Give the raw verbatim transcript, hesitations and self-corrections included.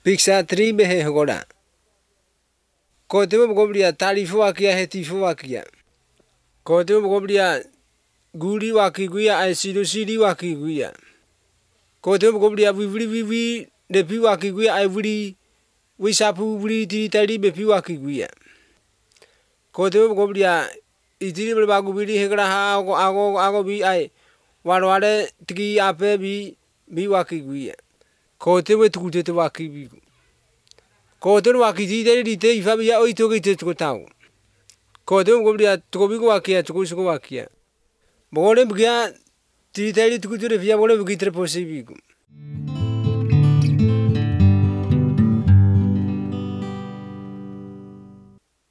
Picture three behe hogoda. Kotemo gobria tarifu wakia hetifu wakia. Kotemo gobria guri waki guya ai siru siri waki guya. Kotemo gobria vivri vivi depi waki guya ai vri wisapu vri tiri tari bepi waki guya. Kotemo gobria itiri berbagu biri hegra ha ago ago ago bi ai warware tiki ape bi bi waki guya. Kotemo tukute waki bi. Kotemo waki tiri rite ifabi ya oito gite tukotau. Kotemo gobria tukobi wakia tukusuko wakia. Bole bgia tiri tari tukuture via bole bgitre posibiku.